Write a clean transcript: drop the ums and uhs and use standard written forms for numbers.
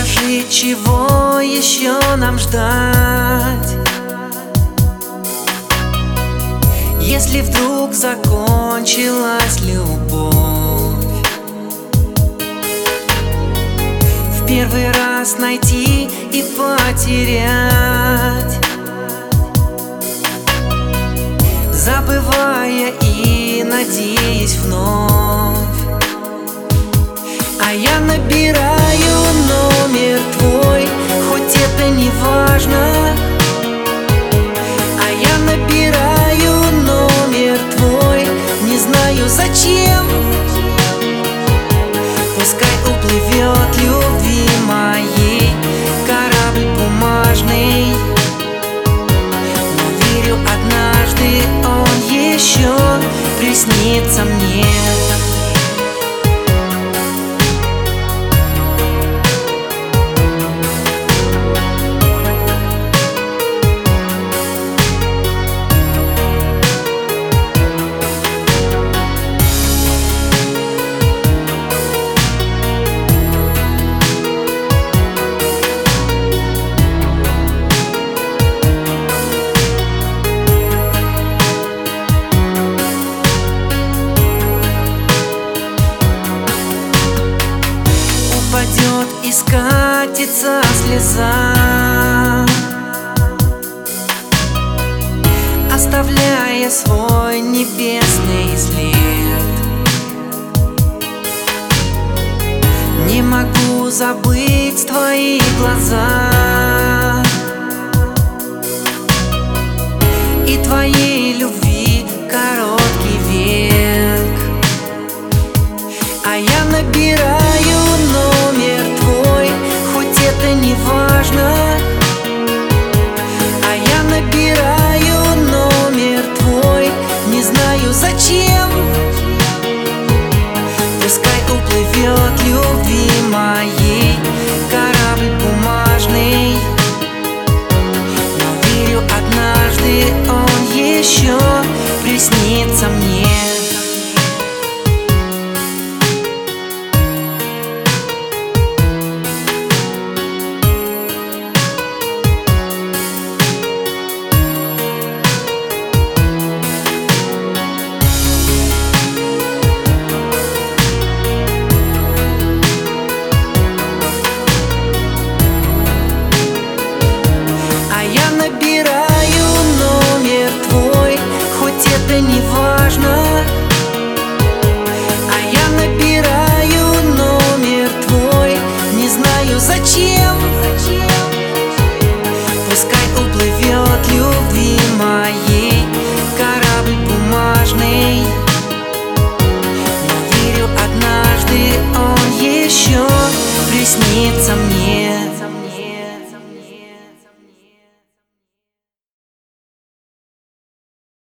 Скажи, чего еще нам ждать, если вдруг закончилась любовь? В первый раз найти и потерять, забывая и надеясь вновь. А я набираю номер твой, хоть это не важно. А я набираю номер твой, не знаю зачем. Пускай уплывет любви моей корабль бумажный, но верю, однажды он еще приснится мне. Упадет и скатится слеза, оставляя свой небесный след. Не могу забыть твои глаза и твоей любви короткий век. А я набираю номер твой, хоть это не важно. А я набираю номер твой, не знаю зачем. Пускай уплывет любви моей корабль бумажный, но верю, однажды он еще приснится мне. Набираю номер твой, хоть это не важно. А я набираю номер твой, не знаю зачем. Пускай уплывет любви моей корабль бумажный, но верю, однажды он еще приснится мне.